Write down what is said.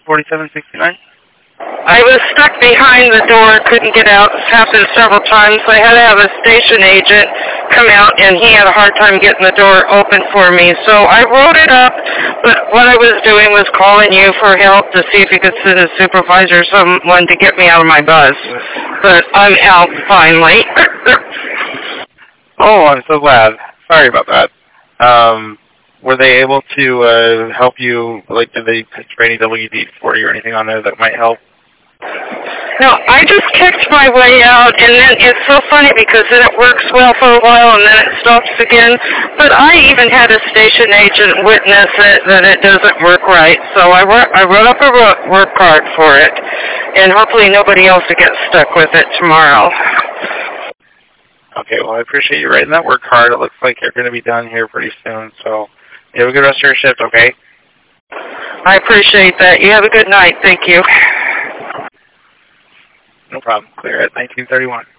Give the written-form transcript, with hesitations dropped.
4769? I was stuck behind the door, couldn't get out. It's happened several times. I had to have a station agent come out, and he had a hard time getting the door open for me. So I wrote it up, but what I was doing was calling you for help to see if you could send a supervisor or someone to get me out of my bus. But I'm out finally. Oh, I'm so glad. Sorry about that. Were they able to help you, like, did they picture any WD-40 or anything on there that might help? No, I just kicked my way out, and then it's so funny because then it works well for a while, and then it stops again. But I even had a station agent witness it, that it doesn't work right. So I wrote up a work card for it, and hopefully nobody else will get stuck with it tomorrow. Okay, well, I appreciate you writing that work card. It looks like you're going to be done here pretty soon, so you have a good rest of your shift, okay? I appreciate that. You have a good night. Thank you. No problem. Clear at 1931.